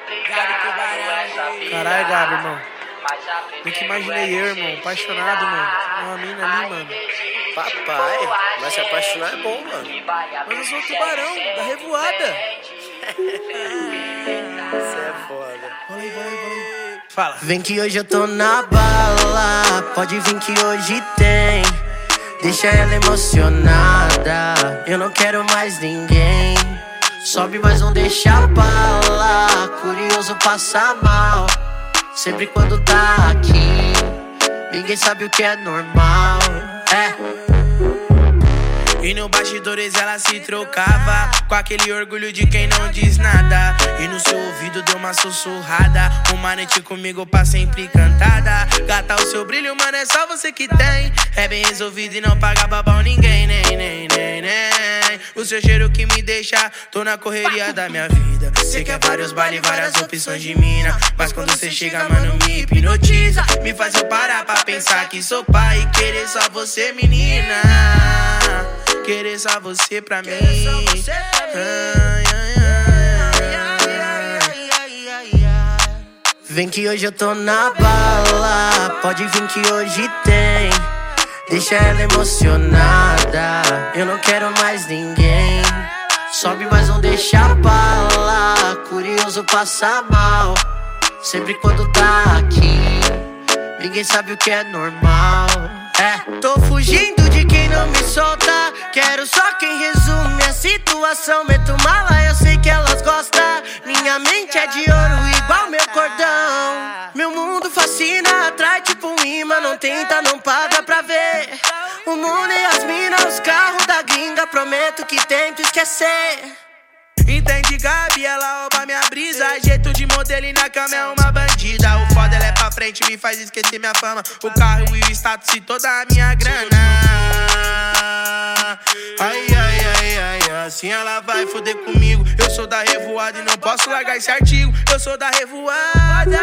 Caralho, Gabi, irmão. Nunca imaginei eu, irmão, apaixonado, mano. Uma mina ali, mano. Papai, mas se apaixonar é bom, mano. Mas eu sou o tubarão da revoada. Isso é foda. Bola aí. Fala. Vem que hoje eu tô na bala, pode vir que hoje tem. Deixa ela emocionada, eu não quero mais ninguém. Sobe, mas não deixa a bala, curioso passa mal. Sempre quando tá aqui, ninguém sabe o que é normal. E no bastidores ela se trocava, com aquele orgulho de quem não diz nada. E no seu ouvido deu uma sussurrada, uma noite comigo pra sempre cantada. Gata, o seu brilho, mano, é só você que tem. É bem resolvido e não paga babão ninguém, nem. O seu cheiro que me deixa, tô na correria da minha vida. Você quer vários bailes, várias opções de mina, mas quando você chega, mano, me hipnotiza. Me faz eu parar pra pensar que sou pai e querer só você, menina. Querer só você pra mim. Vem que hoje eu tô na bala, pode vir que hoje tem. Deixa ela emocionada, eu não quero mais ninguém. Sobe, mas não deixa a bala, curioso passa mal. Sempre quando tá aqui, ninguém sabe o que é normal. Tô fugindo de quem não me solta, quero só quem resume a situação. Meto mala, eu sei que elas gostam. Minha mente é de ouro igual meu cordão. Meu mundo fascina, atrai tipo um imã. Não tenta, não paga pra ver. O mundo e as minas, os carros da gringa. Prometo que tento esquecer. Entende, Gabi, ela rouba minha brisa. Jeito de modelo e na cama é uma bandida. O foda, ela é pra frente, me faz esquecer minha fama, o carro e o status e toda a minha grana. Ai, assim ela vai foder comigo. Eu sou da revoada e não posso largar esse artigo. Eu sou da revoada.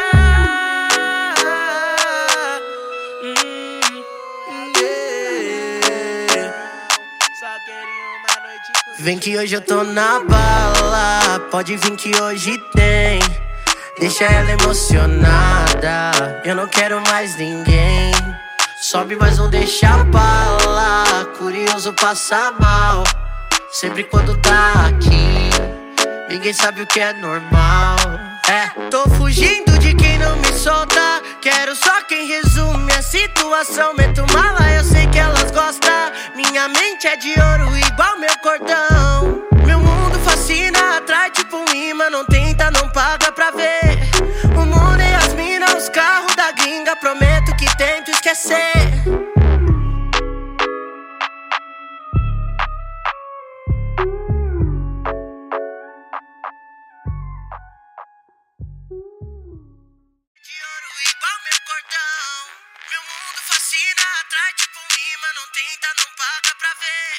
Vem que hoje eu tô na bala, pode vir que hoje tem. Deixa ela emocionada, eu não quero mais ninguém. Sobe, mas não deixa a bala, curioso passa mal. Sempre quando tá aqui, ninguém sabe o que é normal. Tô fugindo de quem não me solta, quero só quem resume a situação. Meto mala, eu sei que elas gostam. Minha mente é de ouro igual meu cordão. Meu mundo fascina, atrai tipo um imã. Não tenta, não paga pra ver. O mundo e as minas, os carros da gringa. Prometo que tento esquecer. Meu mundo fascina, atrai tipo um imã. Não tenta, não paga pra ver.